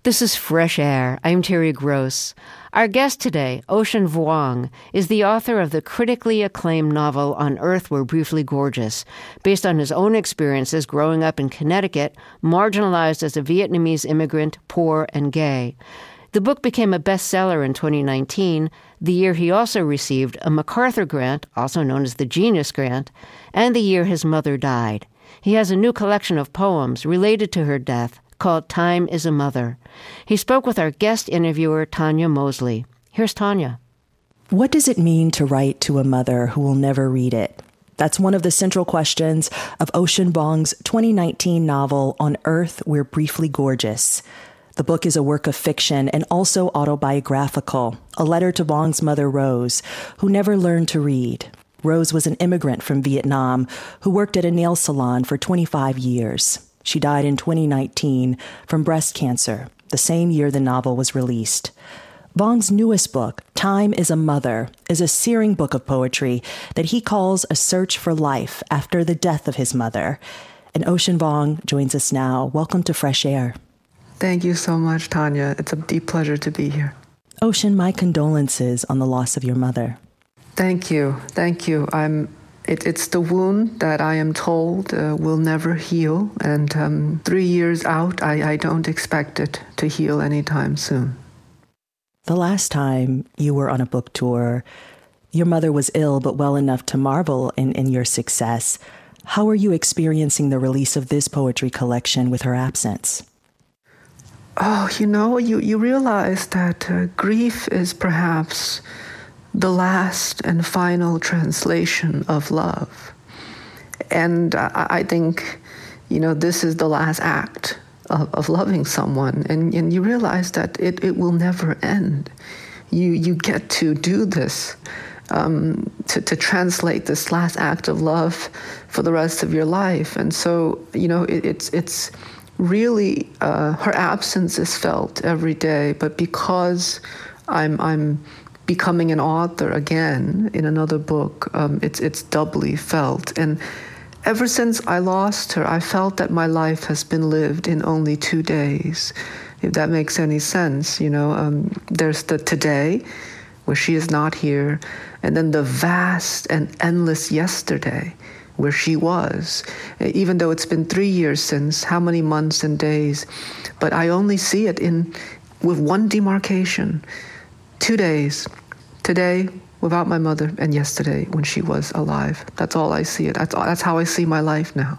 This is Fresh Air. I'm Terry Gross. Our guest today, Ocean Vuong, is the author of the critically acclaimed novel On Earth We're Briefly Gorgeous, based on his own experiences growing up in Connecticut, marginalized as a Vietnamese immigrant, poor, and gay. The book became a bestseller in 2019, the year he also received a MacArthur Grant, also known as the Genius Grant, and the year his mother died. He has a new collection of poems related to her death, called Time is a Mother. He spoke with our guest interviewer, Tanya Mosley. Here's Tanya. What does it mean to write to a mother who will never read it? That's one of the central questions of Ocean Vuong's 2019 novel, On Earth We're Briefly Gorgeous. The book is a work of fiction and also autobiographical, a letter to Vuong's mother, Rose, who never learned to read. Rose was an immigrant from Vietnam who worked at a nail salon for 25 years. She died in 2019 from breast cancer, the same year the novel was released. Vuong's newest book, Time is a Mother, is a searing book of poetry that he calls a search for life after the death of his mother. And Ocean Vuong joins us now. Welcome to Fresh Air. Thank you so much, Tanya. It's a deep pleasure to be here. Ocean, my condolences on the loss of your mother. Thank you. Thank you. It's the wound that I am told will never heal. And 3 years out, I don't expect it to heal anytime soon. The last time you were on a book tour, your mother was ill, but well enough to marvel in your success. How are you experiencing the release of this poetry collection with her absence? Oh, you realize that grief is perhaps the last and final translation of love. And I think, this is the last act of loving someone. And you realize that it will never end. You get to do this, to translate this last act of love for the rest of your life. And so, it's really, her absence is felt every day, but because I'm becoming an author again in another book, it's doubly felt. And ever since I lost her, I felt that my life has been lived in only 2 days, if that makes any sense. There's the today, where she is not here, and then the vast and endless yesterday, where she was, even though it's been 3 years since, how many months and days, but I only see it with one demarcation. 2 days, today without my mother, and yesterday when she was alive. That's all I see it. That's how I see my life now.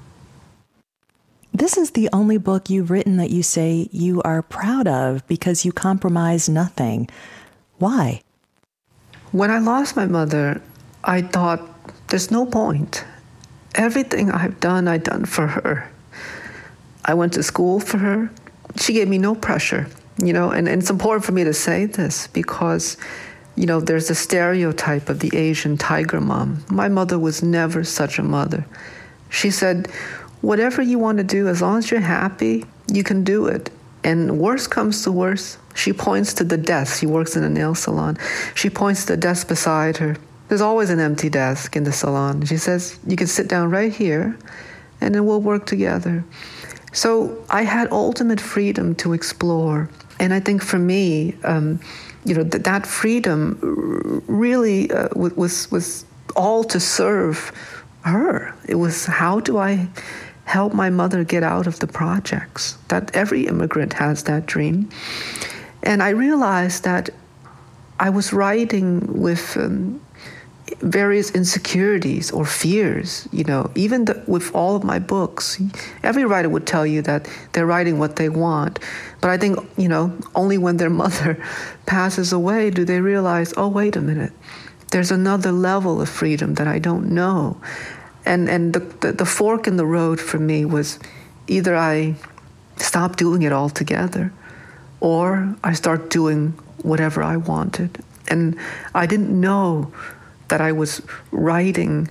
This is the only book you've written that you say you are proud of because you compromise nothing. Why? When I lost my mother, I thought, there's no point. Everything I've done for her. I went to school for her. She gave me no pressure. And it's important for me to say this because, there's a stereotype of the Asian tiger mom. My mother was never such a mother. She said, whatever you want to do, as long as you're happy, you can do it. And worst comes to worst, she points to the desk. She works in a nail salon. She points to the desk beside her. There's always an empty desk in the salon. She says, you can sit down right here, and then we'll work together. So I had ultimate freedom to explore. And I think for me, that freedom really was all to serve her. It was, how do I help my mother get out of the projects? That every immigrant has that dream. And I realized that I was writing with various insecurities or fears, even with all of my books. Every writer would tell you that they're writing what they want. But I think, only when their mother passes away do they realize, oh, wait a minute, there's another level of freedom that I don't know. And the fork in the road for me was either I stop doing it altogether or I start doing whatever I wanted. And I didn't know that I was writing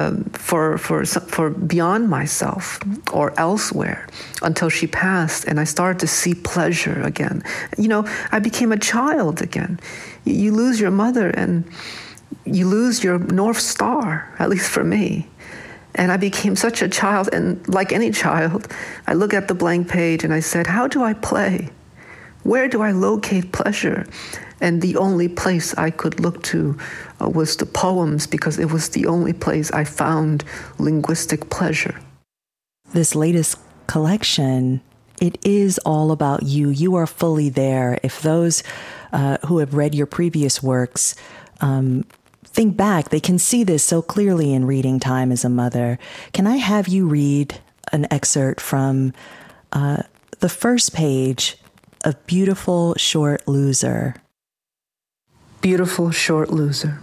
for beyond myself or elsewhere until she passed, and I started to see pleasure again. I became a child again. You lose your mother and you lose your North Star, at least for me. And I became such a child, and like any child, I look at the blank page and I said, how do I play? Where do I locate pleasure? And the only place I could look to was the poems, because it was the only place I found linguistic pleasure. This latest collection, it is all about you. You are fully there. If those who have read your previous works think back, they can see this so clearly in Reading Time as a Mother. Can I have you read an excerpt from the first page of Beautiful Short Loser? Beautiful short loser.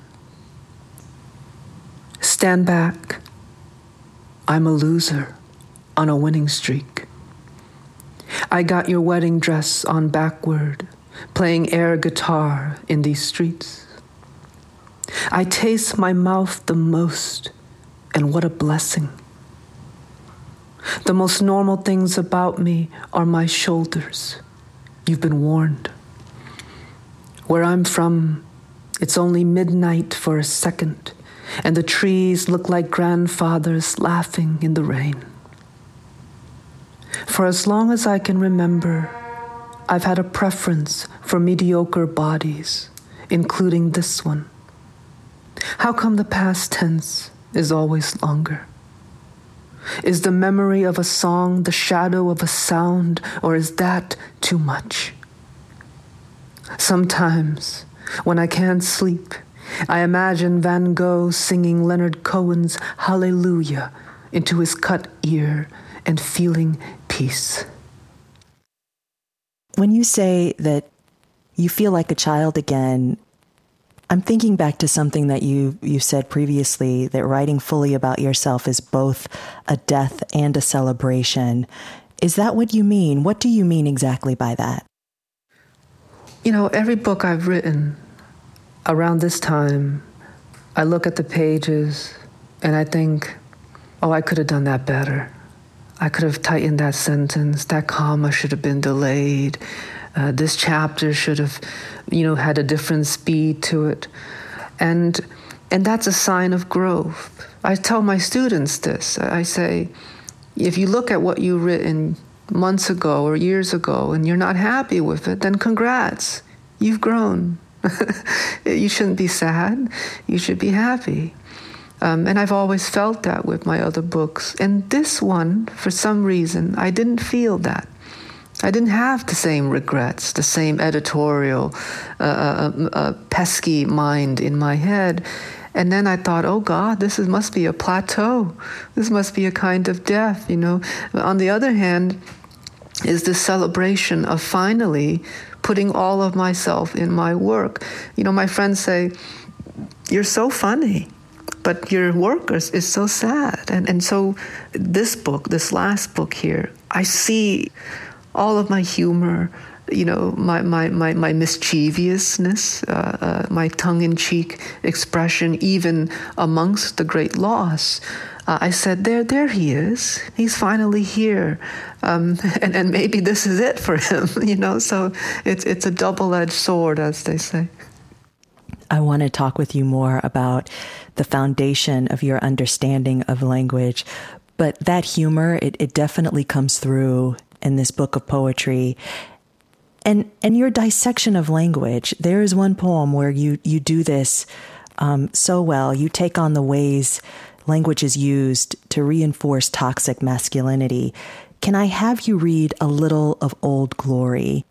Stand back. I'm a loser on a winning streak. I got your wedding dress on backward, playing air guitar in these streets. I taste my mouth the most, and what a blessing. The most normal things about me are my shoulders. You've been warned. Where I'm from, it's only midnight for a second, and the trees look like grandfathers laughing in the rain. For as long as I can remember, I've had a preference for mediocre bodies, including this one. How come the past tense is always longer? Is the memory of a song the shadow of a sound, or is that too much? Sometimes, when I can't sleep, I imagine Van Gogh singing Leonard Cohen's Hallelujah into his cut ear and feeling peace. When you say that you feel like a child again, I'm thinking back to something that you said previously, that writing fully about yourself is both a death and a celebration. Is that what you mean? What do you mean exactly by that? You know, every book I've written around this time, I look at the pages and I think, oh, I could have done that better. I could have tightened that sentence. That comma should have been delayed. This chapter should have, had a different speed to it. And that's a sign of growth. I tell my students this. I say, if you look at what you've written months ago or years ago and you're not happy with it, then congrats. You've grown. You shouldn't be sad. You should be happy. And I've always felt that with my other books. And this one, for some reason, I didn't feel that. I didn't have the same regrets, the same editorial, pesky mind in my head. And then I thought, oh God, this must be a plateau. This must be a kind of death, On the other hand, is this celebration of finally putting all of myself in my work. My friends say, you're so funny, but your work is so sad. And so this book, this last book here, I see all of my humor, my mischievousness, my tongue-in-cheek expression, even amongst the great loss. I said, there he is. He's finally here. And maybe this is it for him, So it's a double-edged sword, as they say. I want to talk with you more about the foundation of your understanding of language. But that humor, it definitely comes through in this book of poetry. And your dissection of language. There is one poem where you do this so well. You take on the ways language is used to reinforce toxic masculinity. Can I have you read a little of Old Glory?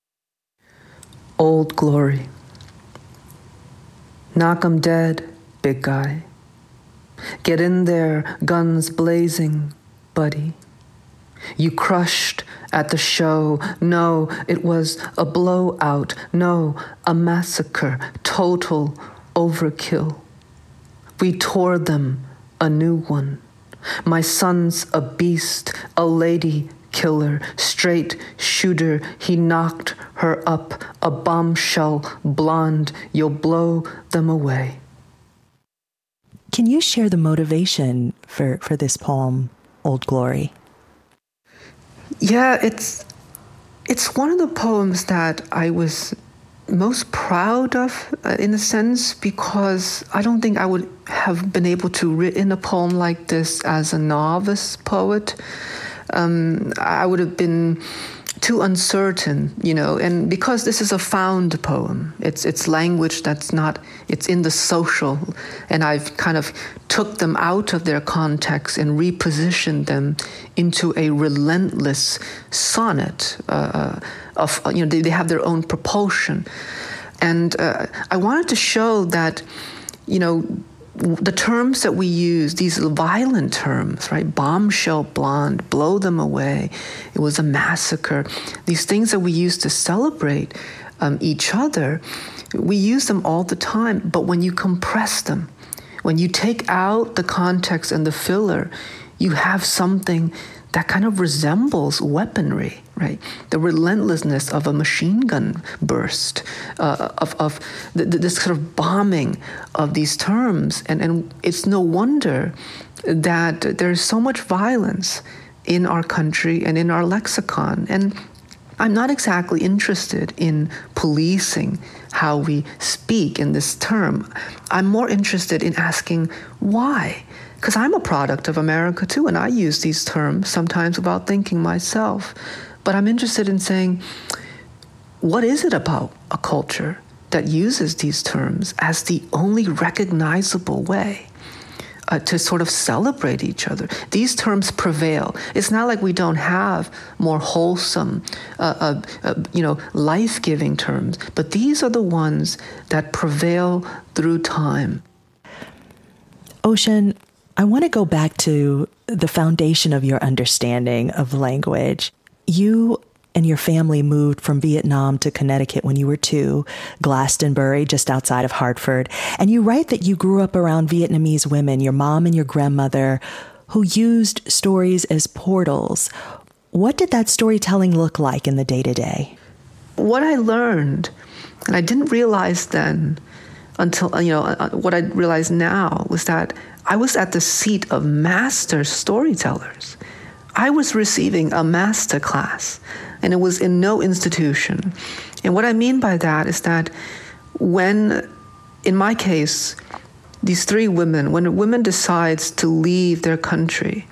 Old Glory. Knock 'em dead, big guy. Get in there, guns blazing, buddy. You crushed at the show. No, it was a blowout. No, a massacre. Total overkill. We tore them a new one. My son's a beast, a lady killer, straight shooter. He knocked her up, a bombshell, blonde. You'll blow them away. Can you share the motivation for this poem, Old Glory? Yeah, it's one of the poems that I was most proud of, in a sense, because I don't think I would have been able to written a poem like this as a novice poet. I would have been too uncertain, and because this is a found poem, it's language that's not, it's in the social, and I've kind of took them out of their context and repositioned them into a relentless sonnet they have their own propulsion. And I wanted to show that, the terms that we use, these violent terms, right? Bombshell blonde, blow them away. It was a massacre. These things that we use to celebrate each other, we use them all the time. But when you compress them, when you take out the context and the filler, you have something that kind of resembles weaponry, right? The relentlessness of a machine gun burst, of this sort of bombing of these terms. And it's no wonder that there's so much violence in our country and in our lexicon. And I'm not exactly interested in policing how we speak in this term. I'm more interested in asking why. Because I'm a product of America too, and I use these terms sometimes without thinking myself. But I'm interested in saying, what is it about a culture that uses these terms as the only recognizable way to sort of celebrate each other? These terms prevail. It's not like we don't have more wholesome, life-giving terms, but these are the ones that prevail through time. Ocean, I want to go back to the foundation of your understanding of language. You and your family moved from Vietnam to Connecticut when you were 2, Glastonbury, just outside of Hartford. And you write that you grew up around Vietnamese women, your mom and your grandmother, who used stories as portals. What did that storytelling look like in the day-to-day? What I learned, and I didn't realize then until, what I realize now, was that I was at the seat of master storytellers. I was receiving a master class, and it was in no institution. And what I mean by that is that when, in my case, these 3 women, when a woman decides to leave their country,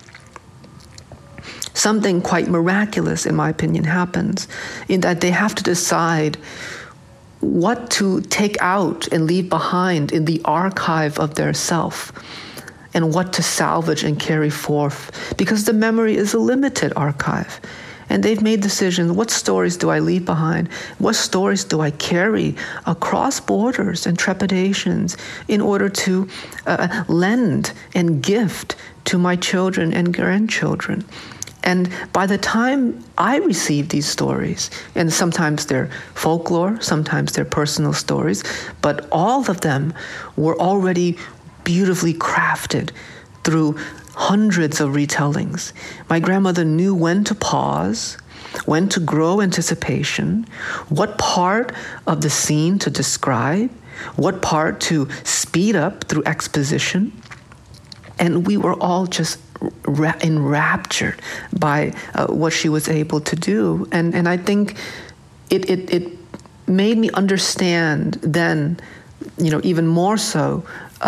something quite miraculous, in my opinion, happens, in that they have to decide what to take out and leave behind in the archive of their self, and what to salvage and carry forth, because the memory is a limited archive. And they've made decisions. What stories do I leave behind? What stories do I carry across borders and trepidations in order to lend and gift to my children and grandchildren? And by the time I received these stories, and sometimes they're folklore, sometimes they're personal stories, but all of them were already beautifully crafted through hundreds of retellings. My grandmother knew when to pause, when to grow anticipation, what part of the scene to describe, what part to speed up through exposition. And we were all just enraptured by what she was able to do. And I think it made me understand then, even more so,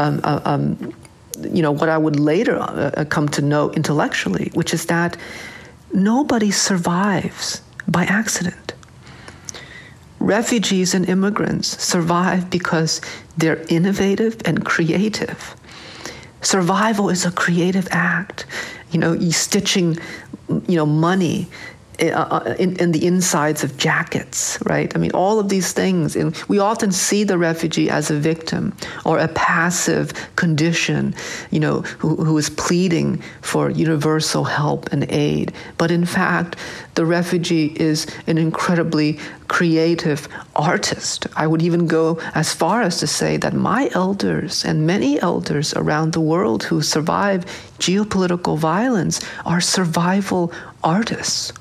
what I would later come to know intellectually, which is that nobody survives by accident. Refugees and immigrants survive because they're innovative and creative. Survival is a creative act. You stitching, money in the insides of jackets, right? I mean, all of these things. And we often see the refugee as a victim or a passive condition, who is pleading for universal help and aid. But in fact, the refugee is an incredibly creative artist. I would even go as far as to say that my elders and many elders around the world who survive geopolitical violence are survival artists.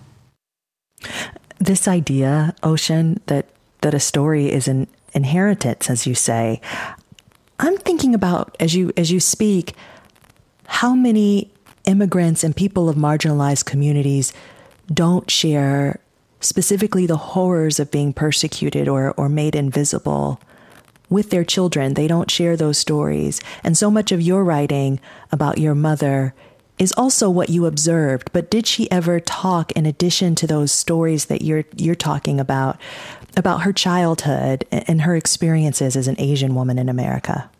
This idea, Ocean, that a story is an inheritance, as you say, I'm thinking about, as you speak, how many immigrants and people of marginalized communities don't share specifically the horrors of being persecuted or made invisible with their children. They don't share those stories. And so much of your writing about your mother is also what you observed, but did she ever talk, in addition to those stories that you're talking about her childhood and her experiences as an Asian woman in America?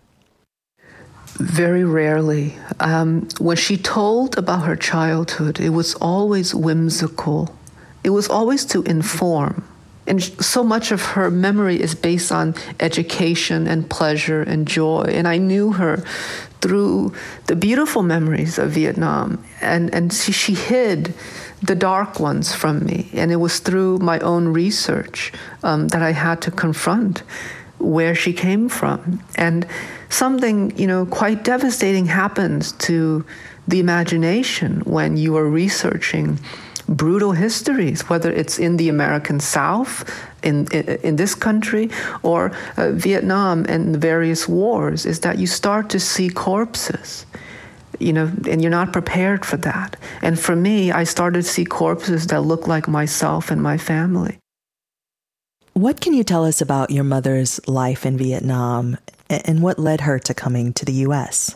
Very rarely. When she told about her childhood, it was always whimsical. It was always to inform. And so much of her memory is based on education and pleasure and joy. And I knew her through the beautiful memories of Vietnam. And she hid the dark ones from me. And it was through my own research that I had to confront where she came from. And something, quite devastating happens to the imagination when you are researching brutal histories, whether it's in the American South, in this country, or Vietnam and the various wars, is that you start to see corpses, and you're not prepared for that. And for me, I started to see corpses that look like myself and my family. What can you tell us about your mother's life in Vietnam and what led her to coming to the U.S.?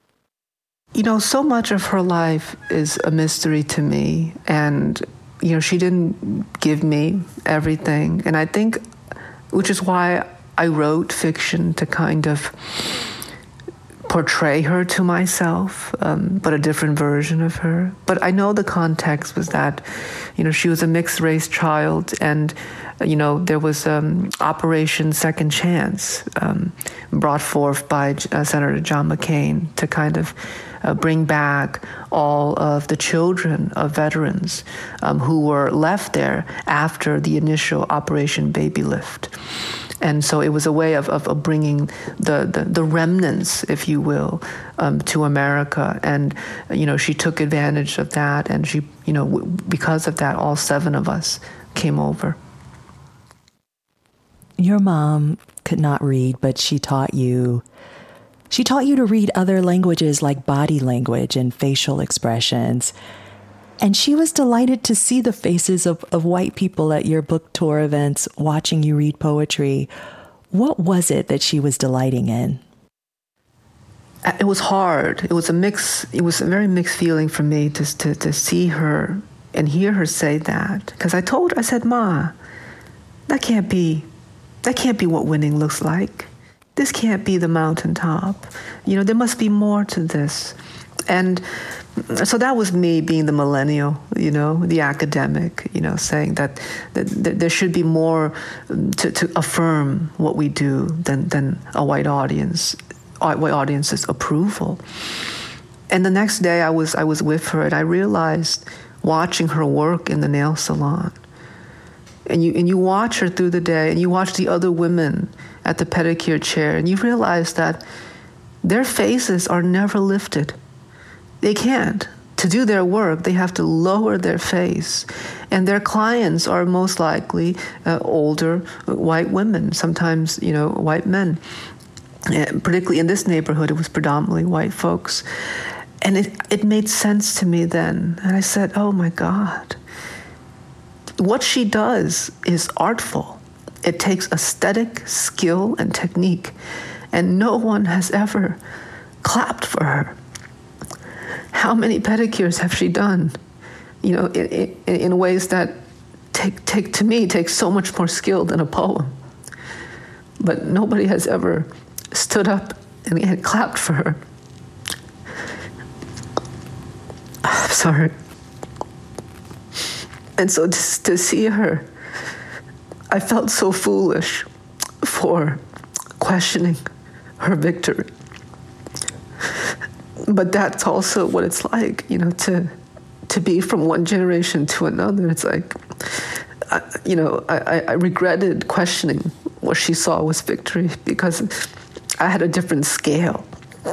So much of her life is a mystery to me. And, she didn't give me everything. And I think, which is why I wrote fiction, to kind of portray her to myself, but a different version of her. But I know the context was that, she was a mixed race child, and there was Operation Second Chance, brought forth by Senator John McCain to kind of bring back all of the children of veterans who were left there after the initial Operation Baby Lift. And so it was a way of bringing the remnants, if you will, to America. And, she took advantage of that. And she, because of that, all 7 of us came over. Your mom could not read, but she taught you to read other languages like body language and facial expressions. And she was delighted to see the faces of white people at your book tour events watching you read poetry. What was it that she was delighting in? It was hard. It was a very mixed feeling for me to see her and hear her say that. Because I said, Ma, that can't be what winning looks like. This can't be the mountaintop. There must be more to this. And so that was me being the millennial, the academic, saying that there should be more to affirm what we do than a white audience's approval. And the next day I was with her, and I realized, watching her work in the nail salon, and you watch her through the day, and you watch the other women at the pedicure chair, and you realize that their faces are never lifted. They can't. To do their work, they have to lower their face. And their clients are most likely older white women, sometimes, white men. And particularly in this neighborhood, it was predominantly white folks. And it made sense to me then. And I said, oh my God. What she does is artful. It takes aesthetic skill and technique. And no one has ever clapped for her. How many pedicures have she done? In ways that take so much more skill than a poem. But nobody has ever stood up and clapped for her. I'm sorry. And so to see her, I felt so foolish for questioning her victory. But that's also what it's like, to be from one generation to another. It's like, I regretted questioning what she saw was victory because I had a different scale.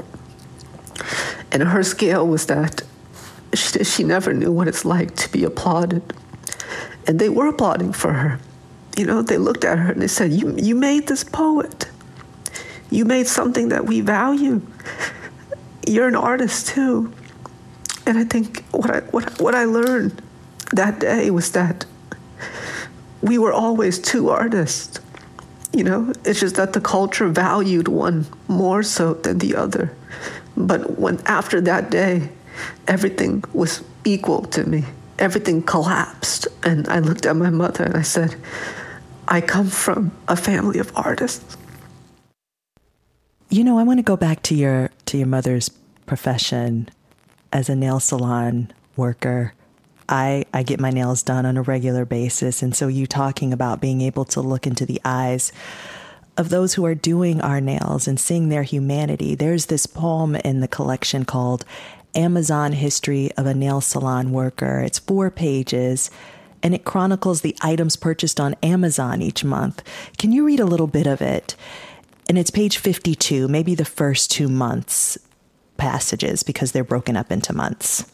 And her scale was that she never knew what it's like to be applauded. And they were applauding for her. They looked at her and they said, you made this poet. You made something that we value. You're an artist too. And I think what I learned that day was that we were always 2 artists. It's just that the culture valued one more so than the other. But after that day, everything was equal to me. Everything collapsed. And I looked at my mother and I said, I come from a family of artists. You know, I want to go back to your mother's profession as a nail salon worker. I get my nails done on a regular basis. And so you talking about being able to look into the eyes of those who are doing our nails and seeing their humanity. There's this poem in the collection called Amazon History of a Nail Salon Worker. It's 4 pages, and it chronicles the items purchased on Amazon each month. Can you read a little bit of it? And it's page 52, maybe the first 2 months passages, because they're broken up into months.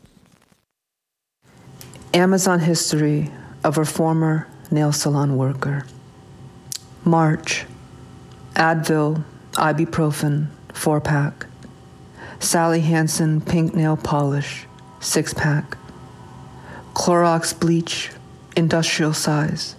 Amazon History of a Former Nail Salon Worker. March, Advil, ibuprofen, 4-pack. Sally Hansen pink nail polish, 6-pack. Clorox bleach, industrial size.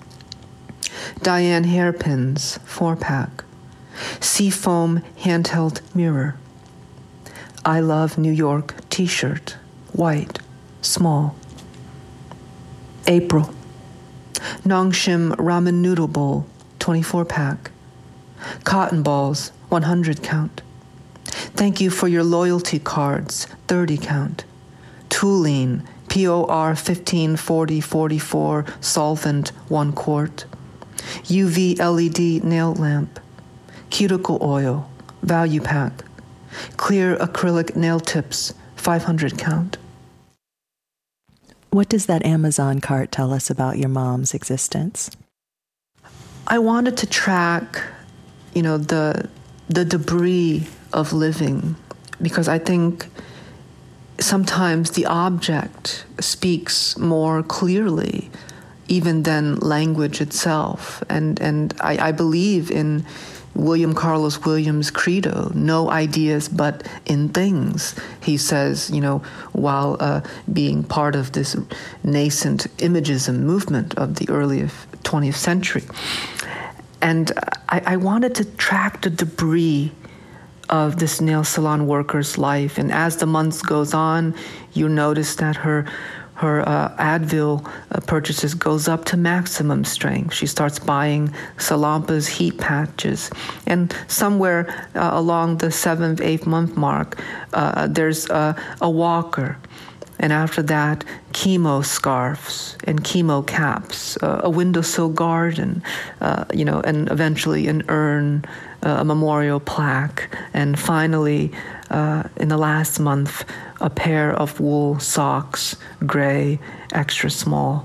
Diane hairpins, 4-pack. Seafoam handheld mirror. I Love New York t-shirt, white, small. April. Nongshim ramen noodle bowl, 24-pack. Cotton balls, 100 count. Thank you for your loyalty cards, 30 count. Tooling, POR 154044, solvent, 1 quart. UV LED nail lamp. Cuticle oil, value pack. Clear acrylic nail tips, 500 count. What does that Amazon cart tell us about your mom's existence? I wanted to track, the debris of living, because I think sometimes the object speaks more clearly even than language itself. And I believe in William Carlos Williams' credo, no ideas but in things. He says, while being part of this nascent imagism movement of the early 20th century. And I wanted to track the debris of this nail salon worker's life. And as the months goes on, you notice that her Advil purchases goes up to maximum strength. She starts buying Salampa's heat patches. And somewhere along the 7th, 8th month mark, there's a walker. And after that, chemo scarves and chemo caps, a windowsill garden, and eventually an urn, a memorial plaque, and finally, in the last month, a pair of wool socks, gray, extra small.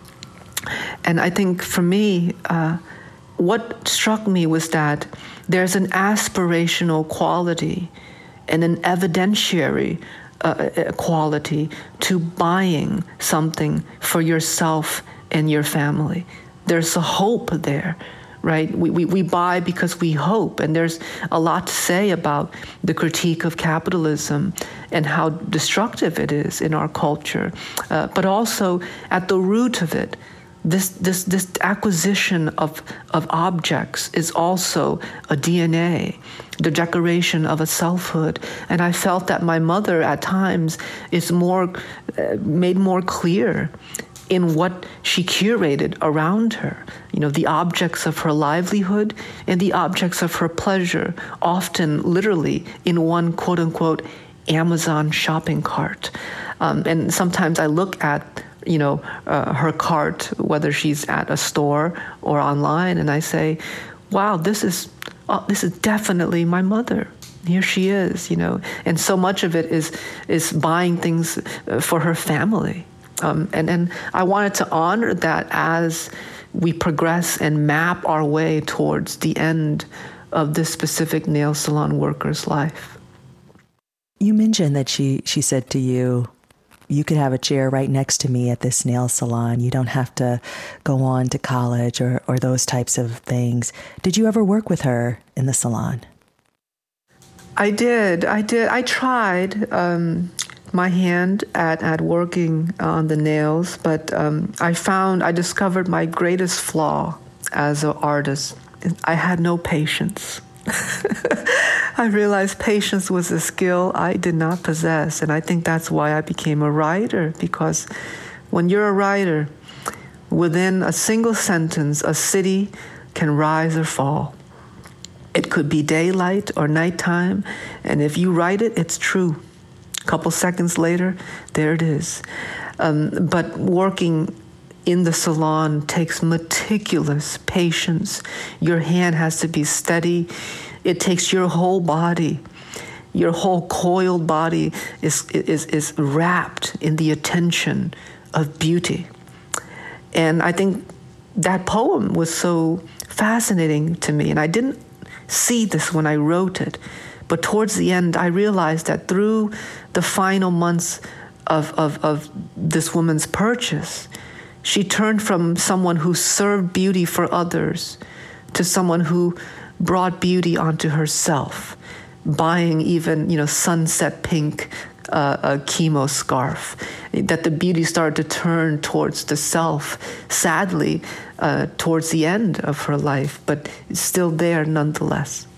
And I think for me, what struck me was that there's an aspirational quality and an evidentiary quality to buying something for yourself and your family. There's a hope there, right? We buy because we hope, and there's a lot to say about the critique of capitalism and how destructive it is in our culture. But also at the root of it, this acquisition of objects is also a DNA, the decoration of a selfhood. And I felt that my mother at times is made more clear in what she curated around her, the objects of her livelihood and the objects of her pleasure, often literally in one quote-unquote Amazon shopping cart. And sometimes I look at her cart, whether she's at a store or online, and I say, wow, this is definitely my mother. Here she is, and so much of it is buying things for her family. And I wanted to honor that as we progress and map our way towards the end of this specific nail salon worker's life. You mentioned that she said to you, you could have a chair right next to me at this nail salon. You don't have to go on to college or those types of things. Did you ever work with her in the salon? I did. I tried my hand at working on the nails, but I discovered my greatest flaw as an artist. I had no patience. I realized patience was a skill I did not possess. And I think that's why I became a writer, because when you're a writer, within a single sentence, a city can rise or fall. It could be daylight or nighttime, and if you write it, it's true. A couple seconds later, there it is. But working in the salon takes meticulous patience. Your hand has to be steady. It takes your whole body. Your whole coiled body is wrapped in the attention of beauty. And I think that poem was so fascinating to me, and I didn't see this when I wrote it. But towards the end, I realized that through the final months of this woman's purchase, she turned from someone who served beauty for others to someone who brought beauty onto herself, buying even, sunset pink a chemo scarf, that the beauty started to turn towards the self, sadly, towards the end of her life, but it's still there nonetheless.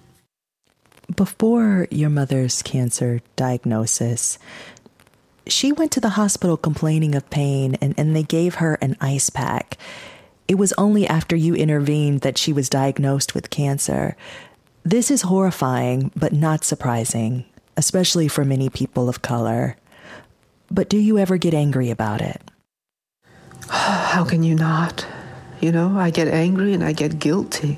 Before your mother's cancer diagnosis, she went to the hospital complaining of pain, and they gave her an ice pack. It was only after you intervened that she was diagnosed with cancer. This is horrifying, but not surprising, especially for many people of color. But do you ever get angry about it? How can you not? I get angry and I get guilty.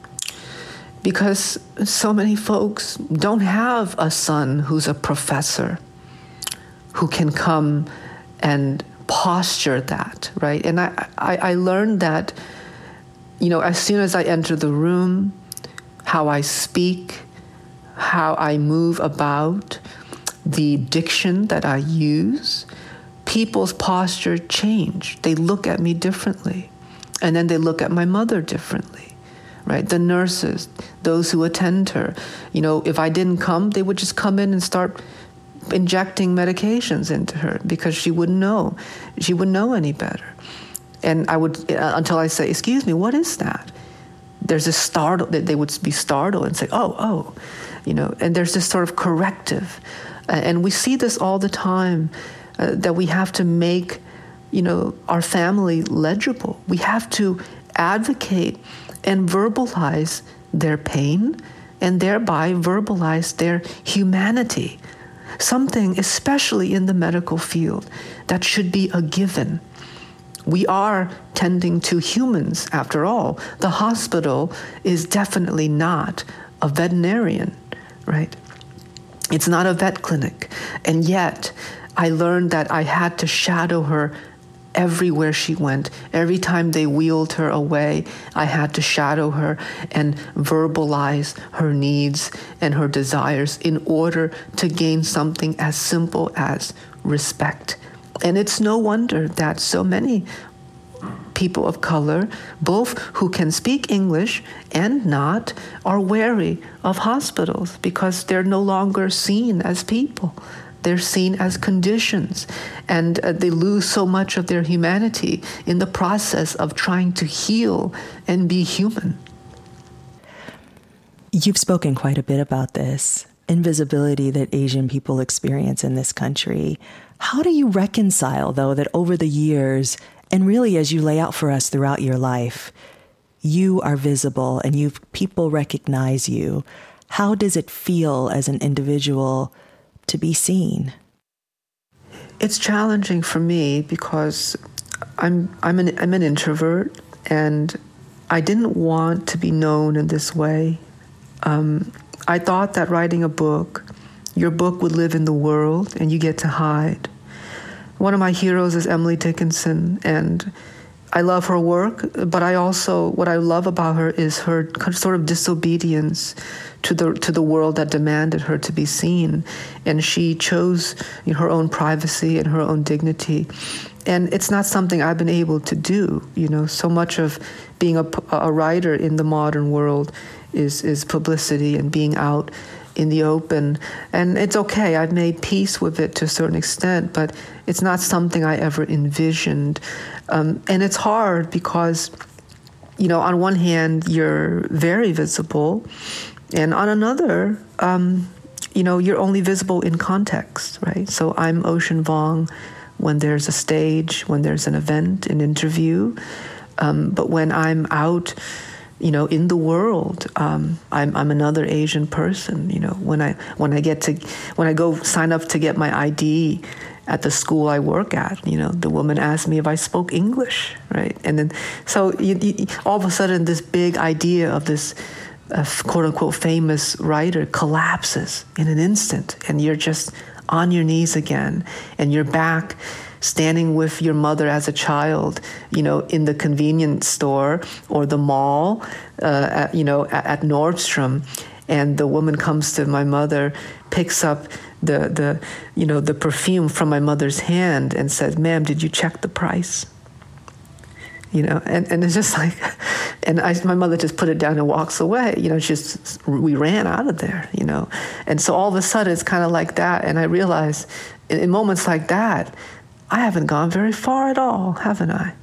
Because so many folks don't have a son who's a professor who can come and posture that, right? And I learned that, as soon as I enter the room, how I speak, how I move about, the diction that I use, people's posture change. They look at me differently. And then they look at my mother differently, right? The nurses, those who attend her, if I didn't come, they would just come in and start injecting medications into her because she wouldn't know. She wouldn't know any better. And I would, until I say, excuse me, what is that? There's a startle, they would be startled and say, oh, and there's this sort of corrective. And we see this all the time, that we have to make, our family legible. We have to advocate and verbalize their pain and thereby verbalize their humanity. Something, especially in the medical field, that should be a given. We are tending to humans, after all. The hospital is definitely not a veterinarian, right? It's not a vet clinic. And yet, I learned that I had to shadow her everywhere she went. Every time they wheeled her away, I had to shadow her and verbalize her needs and her desires in order to gain something as simple as respect. And it's no wonder that so many people of color, both who can speak English and not, are wary of hospitals because they're no longer seen as people. They're seen as conditions, and they lose so much of their humanity in the process of trying to heal and be human. You've spoken quite a bit about this invisibility that Asian people experience in this country. How do you reconcile, though, that over the years, and really as you lay out for us throughout your life, you are visible and people recognize you? How does it feel as an individual to be seen? It's challenging for me because I'm an introvert, and I didn't want to be known in this way. I thought that writing a book, your book would live in the world and you get to hide. One of my heroes is Emily Dickinson, and I love her work, but what I love about her is her sort of disobedience to the world that demanded her to be seen. And she chose her own privacy and her own dignity. And it's not something I've been able to do. So much of being a writer in the modern world is publicity and being out in the open. And it's okay. I've made peace with it to a certain extent, but it's not something I ever envisioned. And it's hard because, on one hand, you're very visible, And on another, you're only visible in context, right? So I'm Ocean Vuong when there's a stage, when there's an event, an interview. But when I'm out, in the world, I'm another Asian person. When I go sign up to get my ID at the school I work at, the woman asked me if I spoke English, right? And then, so all of a sudden, this big idea of this quote unquote famous writer collapses in an instant, and you're just on your knees again, and you're back standing with your mother as a child, in the convenience store or the mall, at Nordstrom, and the woman comes to my mother, picks up the perfume from my mother's hand and says, "Ma'am, did you check the price?" And it's just like, my mother just put it down and walks away. We ran out of there, And so all of a sudden it's kind of like that. And I realize in moments like that, I haven't gone very far at all, haven't I?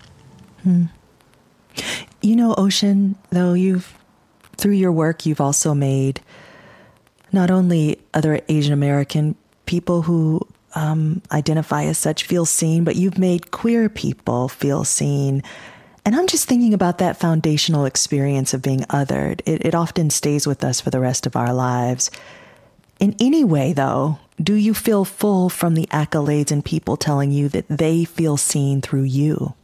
Ocean, though, through your work, you've also made not only other Asian American people who identify as such feel seen, but you've made queer people feel seen. And I'm just thinking about that foundational experience of being othered. It often stays with us for the rest of our lives. In any way, though, do you feel full from the accolades and people telling you that they feel seen through you?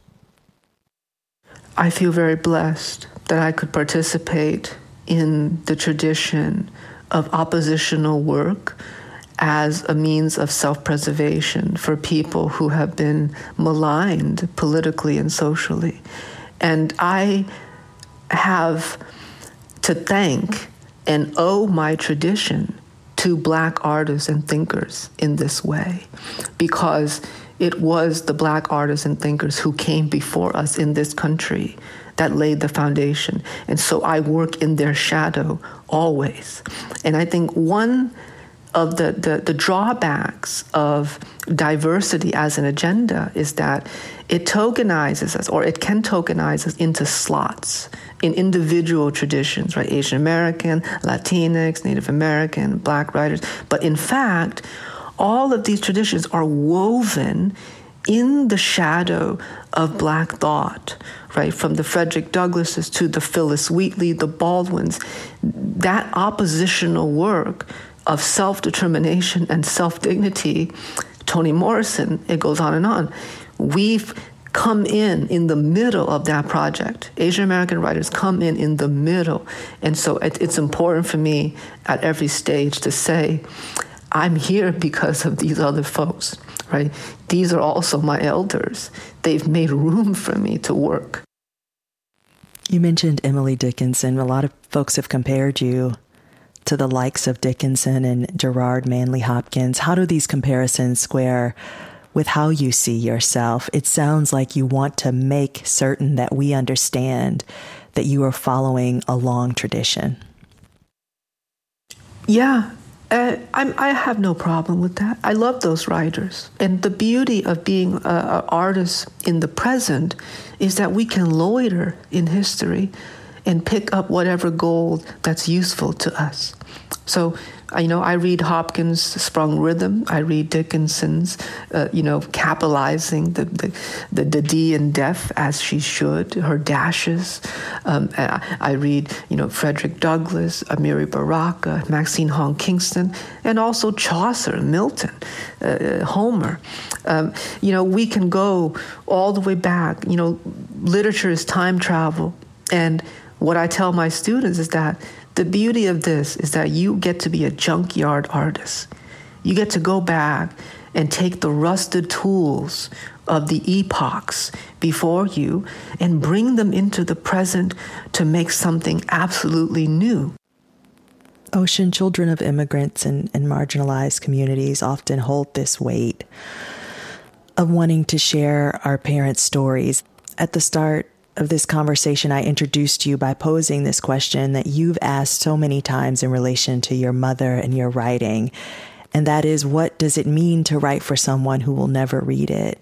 I feel very blessed that I could participate in the tradition of oppositional work as a means of self-preservation for people who have been maligned politically and socially. And I have to thank and owe my tradition to Black artists and thinkers in this way, because it was the Black artists and thinkers who came before us in this country that laid the foundation. And so I work in their shadow always. And I think one of the drawbacks of diversity as an agenda is that it tokenizes us, or it can tokenize us into slots in individual traditions, right? Asian American, Latinx, Native American, Black writers. But in fact, all of these traditions are woven in the shadow of Black thought, right? From the Frederick Douglasses to the Phyllis Wheatley, the Baldwins. That oppositional work of self-determination and self-dignity, Toni Morrison, it goes on and on. We've come in the middle of that project. Asian American writers come in the middle. And so it's important for me at every stage to say, I'm here because of these other folks, right? These are also my elders. They've made room for me to work. You mentioned Emily Dickinson. A lot of folks have compared you to the likes of Dickinson and Gerard Manley Hopkins. How do these comparisons square with how you see yourself? It sounds like you want to make certain that we understand that you are following a long tradition. Yeah, I have no problem with that. I love those writers. And the beauty of being an artist in the present is that we can loiter in history and pick up whatever gold that's useful to us. So, I read Hopkins' Sprung Rhythm. I read Dickinson's, capitalizing the D in death as she should, her dashes. I read, Frederick Douglass, Amiri Baraka, Maxine Hong Kingston, and also Chaucer, Milton, Homer. We can go all the way back. Literature is time travel. And what I tell my students is that the beauty of this is that you get to be a junkyard artist. You get to go back and take the rusted tools of the epochs before you and bring them into the present to make something absolutely new. Ocean, children of immigrants and marginalized communities often hold this weight of wanting to share our parents' stories. At the start of this conversation, I introduced you by posing this question that you've asked so many times in relation to your mother and your writing. And that is, what does it mean to write for someone who will never read it?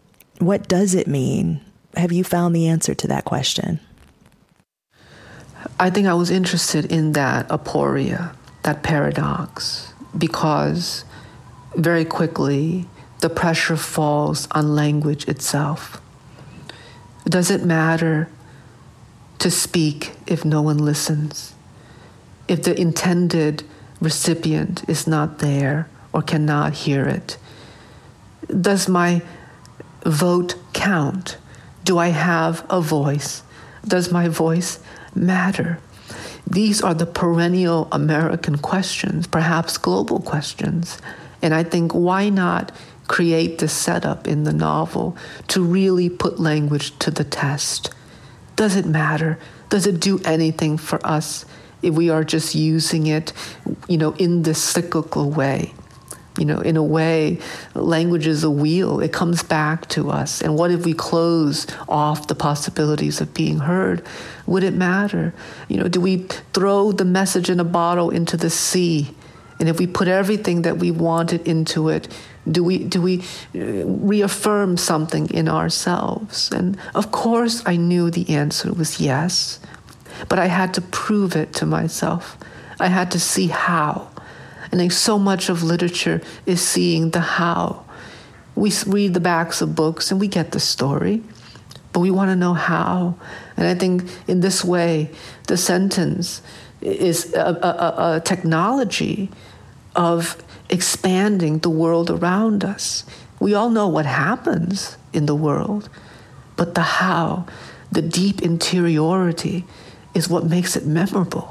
What does it mean? Have you found the answer to that question? I think I was interested in that aporia, that paradox, because very quickly the pressure falls on language itself. Does it matter to speak if no one listens? If the intended recipient is not there or cannot hear it? Does my vote count? Do I have a voice? Does my voice matter? These are the perennial American questions, perhaps global questions. And I think, why not create the setup in the novel to really put language to the test? Does it matter? Does it do anything for us if we are just using it, in this cyclical way? In a way, language is a wheel. It comes back to us. And what if we close off the possibilities of being heard? Would it matter? Do we throw the message in a bottle into the sea? And if we put everything that we wanted into it, do we reaffirm something in ourselves? And of course, I knew the answer was yes. But I had to prove it to myself. I had to see how. I think so much of literature is seeing the how. We read the backs of books and we get the story, but we want to know how. And I think in this way, the sentence is a technology of expanding the world around us. We all know what happens in the world, but the how, the deep interiority, is what makes it memorable.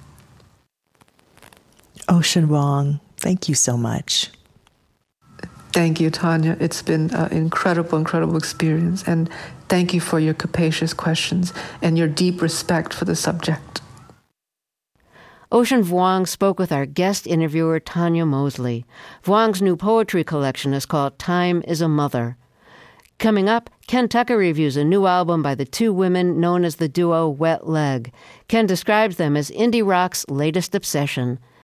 Ocean Vuong, thank you so much. Thank you, Tanya. It's been an incredible experience. And thank you for your capacious questions and your deep respect for the subject. Ocean Vuong spoke with our guest interviewer, Tanya Mosley. Vuong's new poetry collection is called Time is a Mother. Coming up, Ken Tucker reviews a new album by the two women known as the duo Wet Leg. Ken describes them as indie rock's latest obsession.